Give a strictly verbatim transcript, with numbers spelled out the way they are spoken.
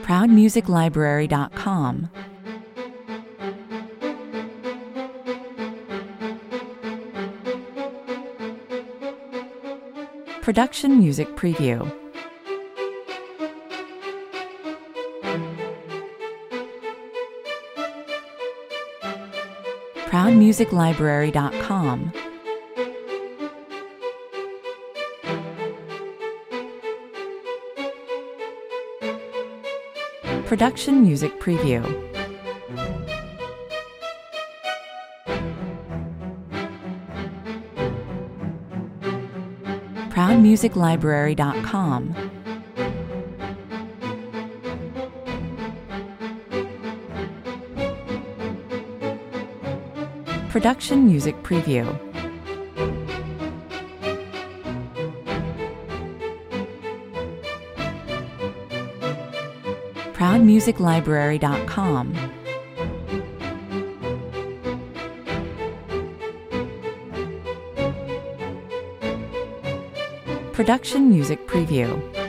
proud music library dot com. Production Music Preview. proud music library dot com. Production Music Preview. proud music library dot com. Production Music Preview. proud music library dot com. Production Music Preview.